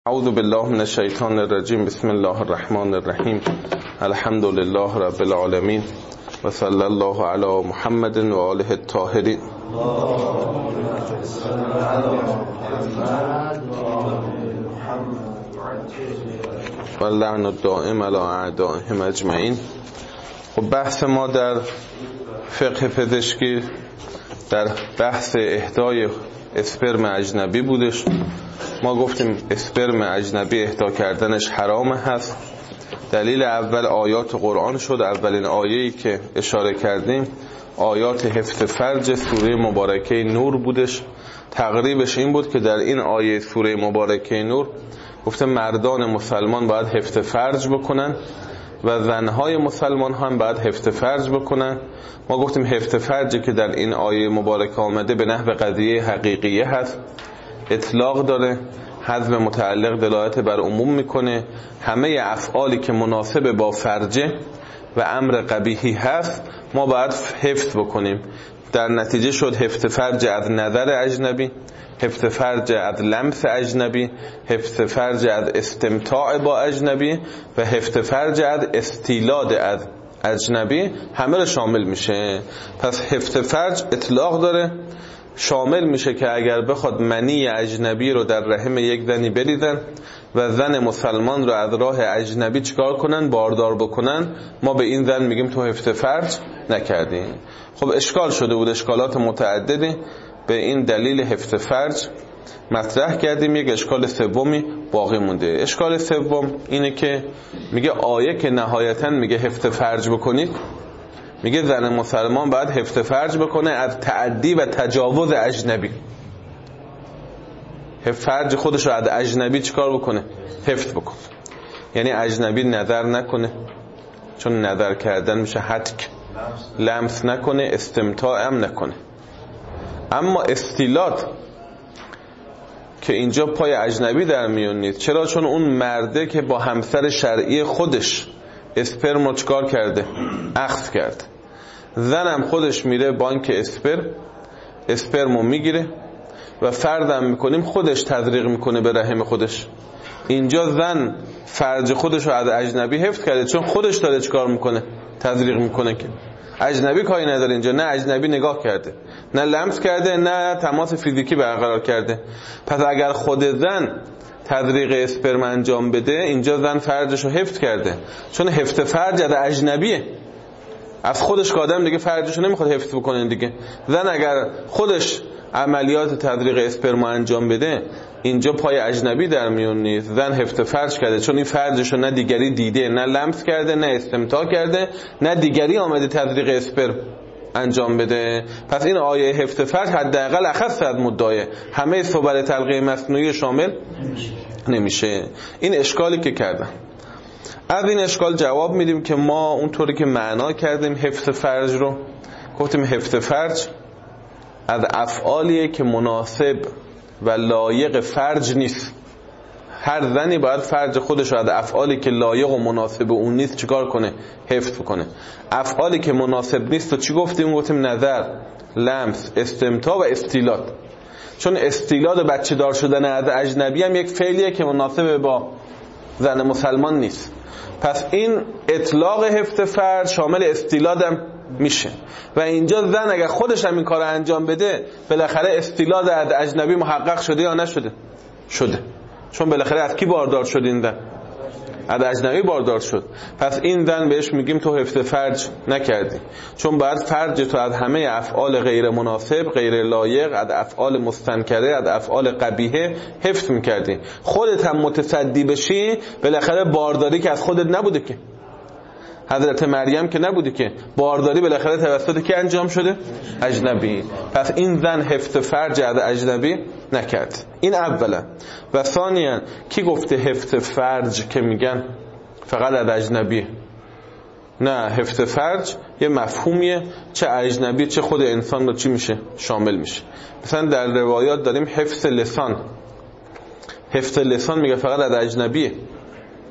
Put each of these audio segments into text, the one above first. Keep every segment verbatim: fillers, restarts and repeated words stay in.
اعوذ بالله من الشیطان الرجیم. بسم الله الرحمن الرحیم. الحمد لله رب العالمین و صلی الله علی محمد و آله الطاهرین. و لعن الدائم علی اعدائهم اجمعین. خب بحث ما در فقه پزشکی در بحث اهدای اسپرم اجنبی بودش. ما گفتیم اسپرم اجنبی اهدا کردنش حرام هست. دلیل اول آیات قرآن شد. اولین آیه‌ای که اشاره کردیم آیات حفظ فرج سوره مبارکه نور بودش. تقریبش این بود که در این آیه سوره مبارکه نور گفته مردان مسلمان باید حفظ فرج بکنن و زنهای مسلمان هم باید حفظ فرج بکنن. ما گفتیم حفظ فرجی که در این آیه مبارکه آمده به نحو قضیه حقیقیه هست، اطلاق داره، حذف متعلق دلالت بر عموم میکنه. همه افعالی که مناسب با فرجه و امر قبیحی هست ما باید حفظ بکنیم. در نتیجه شد حفظ فرج از نظر اجنبی، حفظ فرج از لمس اجنبی، حفظ فرج از استمتاع با اجنبی و حفظ فرج از استیلاد از اجنبی، همه رو شامل میشه. پس حفظ فرج اطلاق داره، شامل میشه که اگر بخواد منی اجنبی رو در رحم یک زنی بریزن و زن مسلمان رو از راه اجنبی چیکار کنن؟ باردار بکنن، ما به این زن میگیم تو حفظ فرج نکردیم. خب اشکال شده بود، اشکالات متعددی به این دلیل حفظ فرج مطرح کردیم. یک اشکال سومی باقی مونده. اشکال سوم اینه که میگه آیه که نهایتاً میگه حفظ فرج بکنید، میگه زن مسلمان باید حفظ فرج بکنه از تعدی و تجاوز اجنبی. حفظ فرج خودش رو از اجنبی چیکار بکنه؟ حفظ بکنه. یعنی اجنبی نظر نکنه، چون نظر کردن میشه حتک، لمس نکنه، استمتاع هم نکنه. اما استیلاد که اینجا پای اجنبی در میون نیست. چرا؟ چون اون مرده که با همسر شرعی خودش اسپرم رو چکار کرده؟ اخذ کرده. زنم خودش میره بانک اسپرم، اسپرم رو میگیره و فردم میکنیم خودش تزریق میکنه به رحم خودش. اینجا زن فرج خودش رو از اجنبی حفظ کرده، چون خودش داره چکار میکنه؟ تزریق میکنه. که اجنبی کاری نداره اینجا، نه اجنبی نگاه کرده، نه لمس کرده، نه تماس فیزیکی برقرار کرده. پس اگر خود زن تزریق اسپرم انجام بده، اینجا زن فرجش رو حفظ کرده، چون حفظ فرج از اجنبیه. از خودش که آدم دیگه فرجش رو نمیخواد حفظ بکنه دیگه. زن اگر خودش عملیات تزریق اسپرم انجام بده، اینجا پای اجنبی در میون نیست، زن حفظ فرج کرده، چون این فرجش رو نه دیگری دیده، نه لمس کرده، نه استمتاع کرده، نه دیگری آمده تزریق اسپرم انجام بده. پس این آیه حفظ فرج حداقل اخص از مدعای، همه صور تلقیح مصنوعی شامل نمیشه. این اشکالی که کردم. از این اشکال جواب میدیم که ما اونطوری که معنا کردیم حفظ فرج رو، گفتیم حفظ فرج از افعالیه که مناسب و لایق فرج نیست. هر زنی باید فرج خودش رو از افعالی که لایق و مناسب اون نیست چیکار کنه؟ حفظ کنه. افعالی که مناسب نیست و چی گفتیم؟ گفتیم نظر، لمس، استمتاع و استیلاد. چون استیلاد بچه دار شدن از اجنبی هم یک فعلیه که مناسب با زن مسلمان نیست. پس این اطلاق حفظ فرج شامل استیلاد هم میشه. و اینجا زن اگر خودش هم این کار انجام بده، بالاخره استیلاد از اجنبی محقق شده یا نشده؟ شده. چون بالاخره از کی باردار شد این زن؟ از اجنبی باردار شد. پس این زن بهش میگیم تو حفظ فرج نکردی، چون باید فرج تو از همه افعال غیر مناسب، غیر لایق، از افعال مستنکره، از افعال قبیحه حفظ میکردی. خودت هم متصدی بشی، بالاخره بارداری که از خودت نبوده که، حضرت مریم که نبوده که، بارداری بالاخره توسط کی انجام شده؟ اجنبی. پس این زن حفظ فرج از اجنبی نکرد. این اولا. و ثانیا کی گفته حفظ فرج که میگن فقط از اجنبی؟ نه، حفظ فرج یه مفهومیه، چه اجنبی چه خود انسان رو چی میشه؟ شامل میشه. مثلا در روایات داریم حفظ لسان. حفظ لسان میگه فقط از اجنبیه.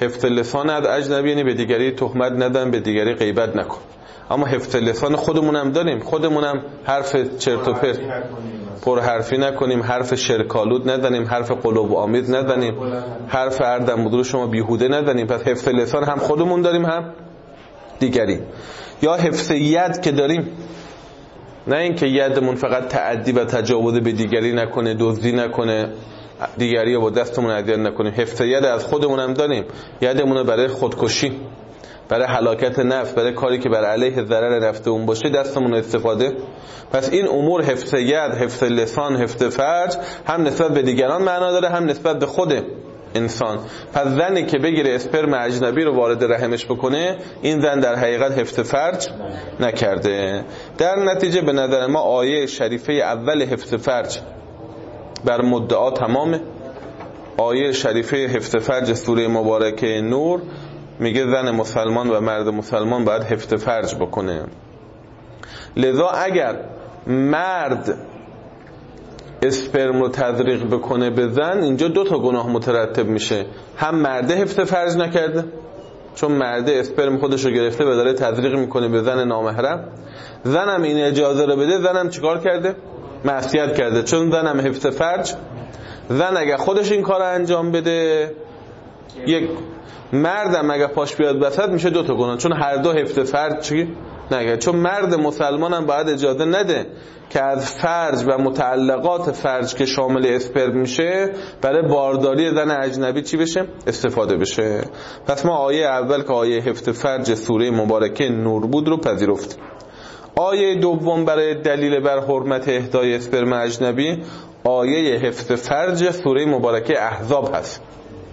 حفظ لسان از اجنبی یعنی به دیگری تهمت ندن، به دیگری غیبت نکن. اما حفظ لسان خودمون هم داریم، خودمون هم حرف چرت و پرت پر حرفی نکنیم، حرف شرکالود ندانیم، حرف قلوب آمیز ندانیم، حرف اردم بدر شما بیهوده ندانیم. پس حفظ لسان هم خودمون داریم هم دیگری. یا حفظ ید که داریم، نه اینکه یدمون فقط تعدی و تجاوز به دیگری نکنه، دزدی نکنه، دیگری رو با دستمون اذیت نکنیم. حفظ ید از خودمون هم داریم، یدمون رو برای خودکشی، برای هلاکت نفس، برای کاری که بر علیه ضرر نفس اون باشه دستمون استفاده. پس این امور حفظ ید، حفظ لسان، حفظ فرج هم نسبت به دیگران معنا داره، هم نسبت به خود انسان. پس زنی که بگیره اسپرم اجنبی رو وارد رحمش بکنه، این زن در حقیقت حفظ فرج نکرده. در نتیجه به نظر ما آیه شریفه اول حفظ فرج بر مدعا تمامه. آیه شریفه حفظ فرج سوره مبارکه نور میگه زن مسلمان و مرد مسلمان باید حفظ فرج بکنه. لذا اگر مرد اسپرم رو تزریق بکنه به زن، اینجا دو تا گناه مترتب میشه. هم مرده حفظ فرج نکرده، چون مرده اسپرم خودش رو گرفته و داره تزریق میکنه به زن نامحرم. زنم این اجازه رو بده، زنم چیکار کرده؟ معصیت کرده، چون زنم حفظ فرج. زن اگر خودش این کار رو انجام بده یک، مردم اگر پاش بیاد وسط میشه دو تا گناه، چون هر دو حفظ فرج چی نگه. چون مرد مسلمان هم باید اجازه نده که از فرج و متعلقات فرج که شامل اسپرم میشه برای بارداری زن اجنبی چی بشه؟ استفاده بشه. پس ما آیه اول که آیه حفظ فرج سوره مبارکه نور بود رو پذیرفتیم. آیه دوم برای دلیل بر حرمت اهدای اسپرم اجنبی آیه حفظ فرج سوره مبارکه احزاب هست.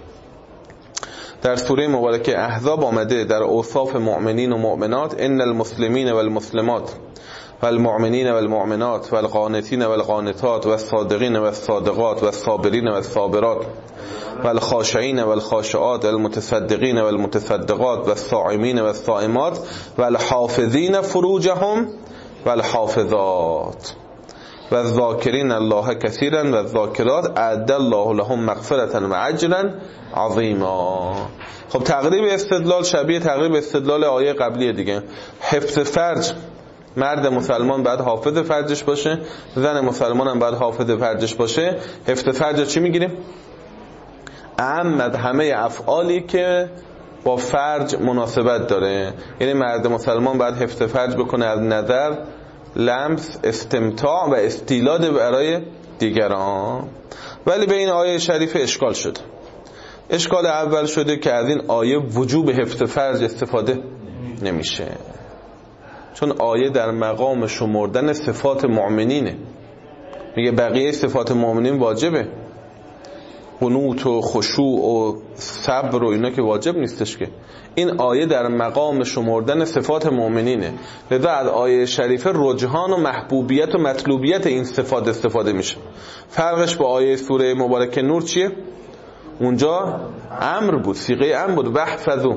در سوره مبارکه احزاب آمده در اوصاف مؤمنین و مؤمنات: ان المسلمین و المسلمات و المؤمنین و المؤمنات و القانتین و القانتات و الصادقین و الصادقات و الصابرین و الصابرات و الخاشعین و الخاشعات و المتصدقین و المتصدقات و الصائمین و الصائمات و الحافظین فروجهم و الحافظات و الذاکرین الله کثیرا و الذاکرات اعد الله لهم مغفرة و اجرا عظیما. خب تقریب استدلال شبیه تقریب استدلال آیه قبلی دیگه. حفظ فرج، مرد مسلمان باید حافظ فرجش باشه، زن مسلمان هم باید حافظ فرجش باشه. حفظ فرج چی میگیریم؟ اعم از همه افعالی که با فرج مناسبت داره. یعنی مرد مسلمان باید حفظ فرج بکنه از نظر، لمس، استمتاع و استیلاد برای دیگران. ولی به این آیه شریف اشکال شد. اشکال اول شده که از این آیه وجوب حفظ فرج استفاده نمیشه، چون آیه در مقام شمردن صفات مؤمنینه. میگه بقیه صفات مؤمنین واجبه، قنوت و خشوع و صبر و اینا که واجب نیستش که. این آیه در مقام شمردن صفات مؤمنینه، لذا از آیه شریفه رجحان و محبوبیت و مطلوبیت این صفات استفاده میشه. فرقش با آیه سوره مبارکه نور چیه؟ اونجا امر بود، صیغه امر بود، وحفظوا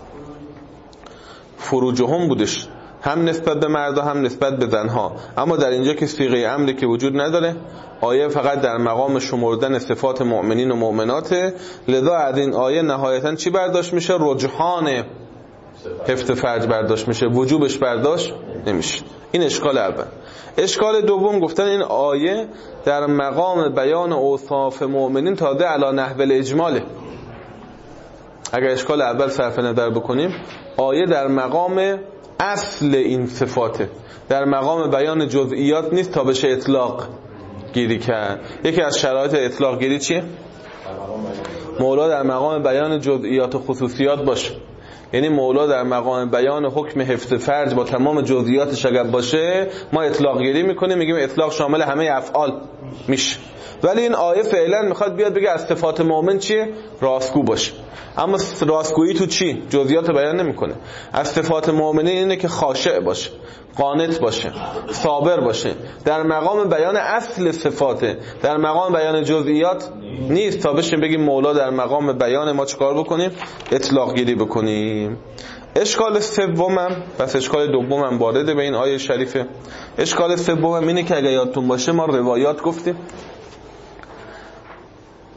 فروجهم بودش، هم نسبت به مردا هم نسبت به زنها. اما در اینجا که صیغه امری که وجود نداره، آیه فقط در مقام شمردن صفات مؤمنین و مؤمناته. لذا از این آیه نهایتاً چی برداشت میشه؟ رجحان حفظ فرج برداشت میشه، وجوبش برداشت نمیشه. این اشکال اول. اشکال دوم گفتن این آیه در مقام بیان اوصاف مؤمنین تازه علی نحو الاجماله. اگر اشکال اول صرف نظر بکنیم، آیه در مقام اصل این صفاته، در مقام بیان جزئیات نیست تا بشه اطلاق گیری کرد. یکی از شرایط اطلاق گیری چیه؟ مولا در مقام بیان جزئیات و خصوصیات باشه. یعنی مولا در مقام بیان حکم حفظ فرج با تمام جزئیاتش اگر باشه، ما اطلاق گیری میکنیم، میگیم اطلاق شامل همه افعال میشه. ولی این آیه فعلا میخواد بیاد بگه از صفات مؤمن چیه؟ راستگو باشه. اما راستگویی تو چی؟ جزئیات بیان نمیکنه. از صفات مؤمنین اینه که خاشع باشه، قانت باشه، صابر باشه. در مقام بیان اصل صفاته، در مقام بیان جزئیات نیست تا بشیم بگیم مولا در مقام بیان ما چیکار بکنیم؟ اطلاق گیری بکنیم. اشکال سومم، پس اشکال دومم وارد به این آیه شریفه. اشکال سومم اینه که اگه یادتون باشه ما روایات گفتیم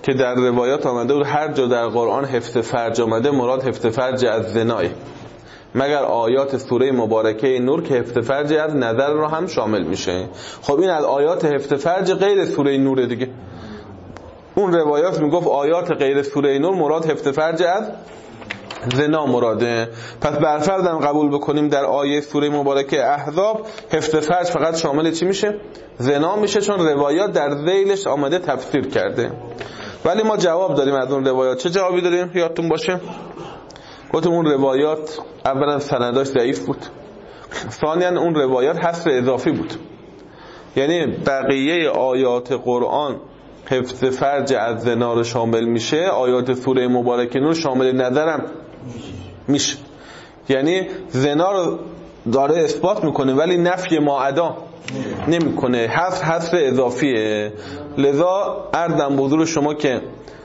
که در روایات آمده بود هر جا در قرآن حفظ فرج آمده مراد حفظ فرج از زنای، مگر آیات سوره مبارکه نور که حفظ فرج از نظر رو هم شامل میشه. خب این از آیات حفظ فرج غیر سوره نور دیگه. اون روایات میگفت آیات غیر سوره نور مراد حفظ فرج از زنا مراده. پس برفرضم قبول بکنیم در آیه سوره مبارکه احزاب حفظ فرج فقط شامل چی میشه؟ زنا میشه، چون روایات در ذیلش آمده تفسیر کرده. ولی ما جواب داریم از اون روایات. چه جوابی داریم؟ یادتون باشه گفتم اون روایات اولا سنداش ضعیف بود، ثانیا اون روایات حذف اضافی بود، یعنی بقیه آیات قرآن حفظ فرج از زنا رو شامل میشه، آیات سوره مبارکه نور شامل نظرم میشه، یعنی زنا رو داره اثبات میکنه ولی نفی ماعدا نمیکنه، حذف حذف اضافیه. لذا عرضم به حضور شما که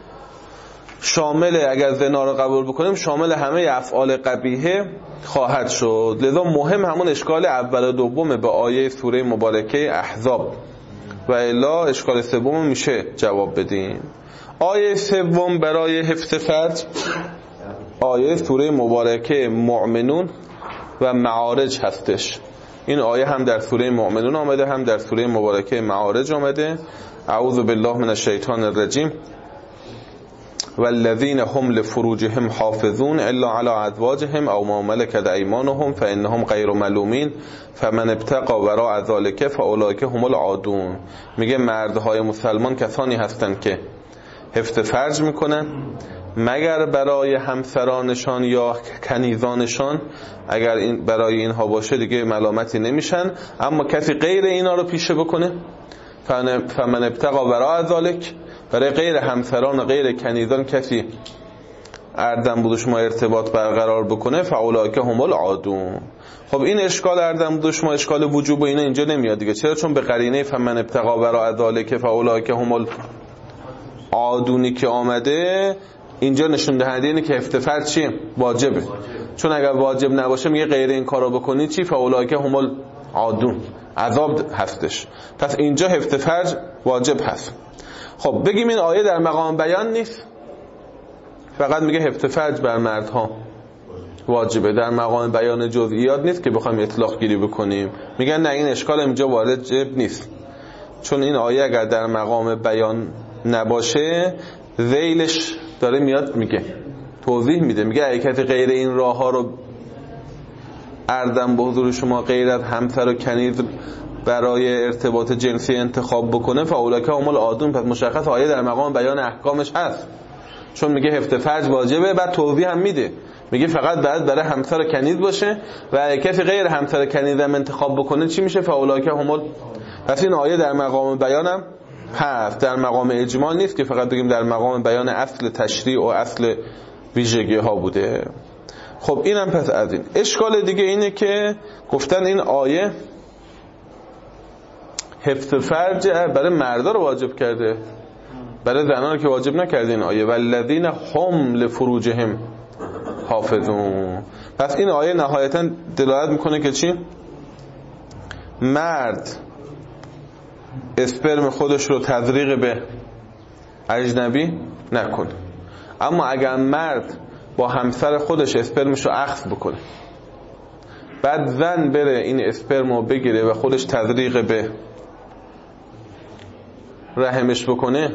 شامل، اگر زنا رو قبول بکنیم شامل همه افعال قبیحه خواهد شد. لذا مهم همون اشکال اول و دومه به آیه سوره مبارکه احزاب، و الا اشکال سوم میشه جواب بدیم. آیه سوم برای حفظ فرج آیه سوره مبارکه مؤمنون و معارج هستش. این آیه هم در سوره مؤمنون آمده هم در سوره مبارکه معارج آمده. اعوذ بالله من الشیطان الرجیم والذین هم لفروجهم حافظون الا علی ازواجهم او ما ملکت ایمانهم فانهم غیر ملومین فمن ابتغى وراء ذلك فاولئک هم العادون. میگه مردهای مسلمان کسانی هستند که حفظ فرج میکنن مگر برای همسرانشان یا کنیزانشان، اگر این برای اینها باشه دیگه ملامتی نمیشن، اما کسی غیر اینا رو پیشه بکنه فمن ابتغى وراء ذلك، برای غیر همسران و غیر کنیزان کسی اردم بود شما ارتباط برقرار بکنه فاولئک هم العادون. خب این اشکال اردم بود شما اشکال وجوب و اینا اینجا نمیاد دیگه. چرا؟ چون به قرینه فمن ابتغى وراء ذلك فاولئک هم العادونی که آمده اینجا نشون دهنده اینه که حفظ فرج چیه؟ واجبه. چون اگر واجب نباشه میگه غیر این کارو بکنی چی؟ فاولئک هم العادون، عذاب هستش. پس اینجا حفظ فرج واجب هست. خب بگیم این آیه در مقام بیان نیست، فقط میگه حفظ فرج بر مردها واجبه، در مقام بیان جزئیات نیست که بخوایم اطلاق گیری بکنیم. میگن نه این اشکال اینجا وارد نیست، چون این آیه اگر در مقام بیان نباشه ذیلش داره میاد میگه توضیح میده، میگه حرکت غیر این راه ها رو اردم به حضور شما غیر از همسر و کنیز برای ارتباط جنسی انتخاب بکنه فاولئک هم العادون. پس مشخص آیه در مقام بیان احکامش هست، چون میگه حفظ فرج واجبه، بعد توضیح هم میده میگه فقط بعد برای همسر و کنیز باشه و کسی غیر همسر و کنیز هم انتخاب بکنه چی میشه؟ فاولئک هم ال... پس این آیه در مقام بیانم هست، در مقام اجمال نیست که فقط بگیم در مقام بیان اصل تشریع و اصل ویژگی ها بوده. خب اینم پس از این. اشکال دیگه اینه که گفتن این آیه حفظ فرج برای مردا رو واجب کرده، برای زنان که واجب نکرده این آیه والذین هم لفروجهم حافظون. پس این آیه نهایتا دلالت میکنه که چی؟ مرد اسپرم خودش رو تزریق به اجنبی نکنه، اما اگر مرد با همسر خودش اسپرمش رو اخذ بکنه بعد زن بره این اسپرم رو بگیره و خودش تزریق به رحمش بکنه،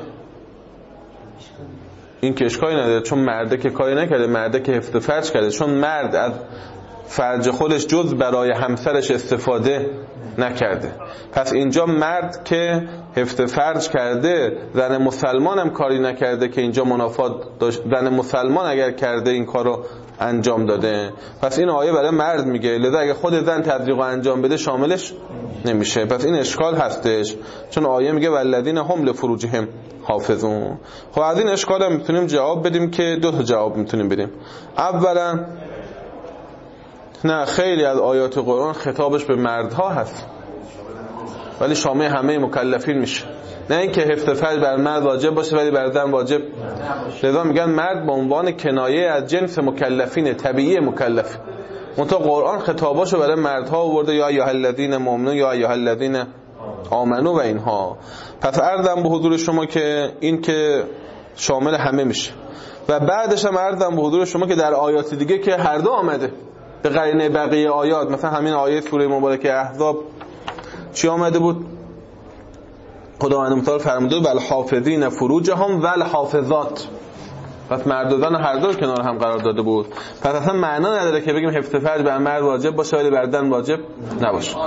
این که اشکالی نداره، چون مرده که کاری نکرده، مرده که حفظ فرج کرده، چون مرد از فرج خودش جز برای همسرش استفاده نکرده. پس اینجا مرد که حفظ فرج کرده، زن مسلمان هم کاری نکرده که اینجا منافات داشت، زن مسلمان اگر کرده این کارو انجام داده. پس این آیه برای مرد میگه، لذا اگه خود زن تبلیغ انجام بده شاملش نمیشه. پس این اشکال هستش، چون آیه میگه والذین هم لفروجهم حافظون. خب از این اشکال هم میتونیم جواب بدیم که دو تا جواب میتونیم بدیم. اولا نه، خیلی از آیات قرآن خطابش به مردها هست ولی شامل همه مکلفین میشه، نه اینکه حفظ فرج بر مرد واجب باشه ولی بر زن واجب. لذا میگن مرد به عنوان کنایه از جنس مکلفین، طبیعی مکلف. منتها قرآن خطاباشو برای مردها آورده، یا ایها الذین مؤمنون یا ایها الذین آمنو و اینها. پس عرضم به حضور شما که این که شامل همه میشه. و بعدش هم عرضم به حضور شما که در آیات دیگه که هر دو آمده به قرینه بقیه آیات، مثلا همین آیه سوره مبارکه احزاب چی آمده بود؟ خداوند متعال فرموده ول حافظین فروجهم ول حافظات، پس مرد و زن هر دو کنار هم قرار داده بود. پس اصلا معنا نداره که بگیم حفظ فرج بر مرد واجب باشه ولی بر زن واجب نباشه.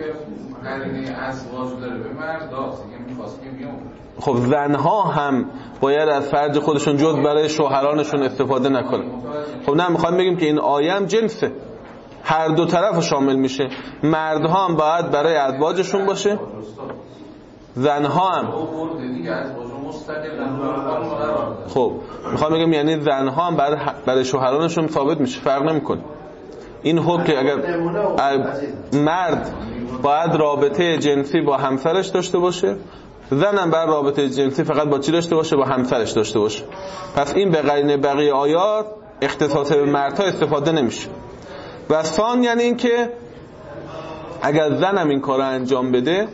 خب زنها هم باید از فرج خودشون جز برای شوهرانشون استفاده نکنه. خب نه، میخوایم بگیم که این آیه هم جنسه، هر دو طرف شامل میشه. مردها هم باید برای ازواجشون باشه، زنها هم. خب میخوام بگم یعنی زنها هم برای برای شوهرانشون ثابت میشه، فرق نمیکنه. این حکم که اگر مرد باید رابطه جنسی با همسرش داشته باشه، زن هم باید رابطه جنسی فقط با چی داشته باشه؟ با همسرش داشته باشه. پس این به قرینه بقیه آیات اختصاص به مردها استفاده نمیشه. و ثان یعنی این که اگر زن هم این کار رو انجام بده،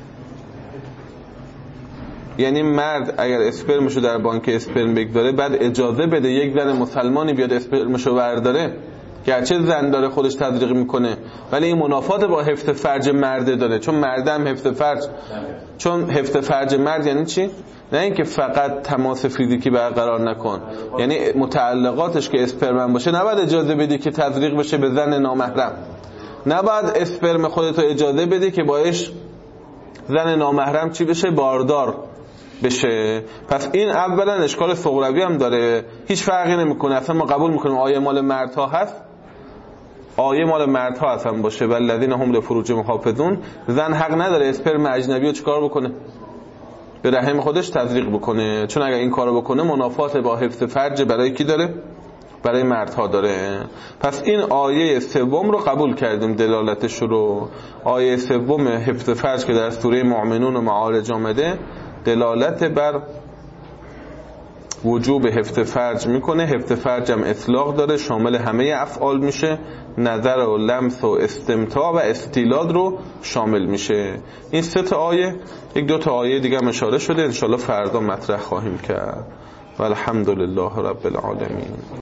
یعنی مرد اگر اسپرمشو در بانک اسپرم بگذاره بعد اجازه بده یک زن مسلمانی بیاد اسپرمشو برداره، گرچه زن داره خودش تزریق میکنه ولی این منافات با حفظ فرج مرده داره، چون مرد هم حفظ فرج، چون حفظ فرج مرد یعنی چی؟ نه اینکه فقط تماس فیزیکی برقرار نکن، یعنی متعلقاتش که اسپرم باشه نباید اجازه بدی که تزریق بشه به زن نامحرم، نباید اسپرم خودتو اجازه بدی که باش زن نامحرم چی بشه؟ باردار بشه. پس این اولا اشکال صغروی هم داره، هیچ فرقی نمیکنه. اصلا ما قبول میکنیم آیه مال مردها هست، آیه مال مردها اصلا باشه والذین هم لفروجهم حافظون، زن حق نداره اسپرم اجنبی رو چیکار بکنه؟ به رحم خودش تزریق بکنه، چون اگر این کارو بکنه منافات با حفظ فرج برای کی داره؟ برای مردها داره. پس این آیه سوم رو قبول کردیم دلالتش رو. آیه سوم حفظ فرج که در سوره مؤمنون و معارج آمده دلالت بر وجوب حفظ فرج میکنه. حفظ فرج هم اطلاق داره، شامل همه افعال میشه، نظر و لمس و استمتاع و استیلاد رو شامل میشه. این سه تا آیه، یک دو تا آیه دیگه هم اشاره شده، انشالله فردا مطرح خواهیم کرد. والحمدلله رب العالمین.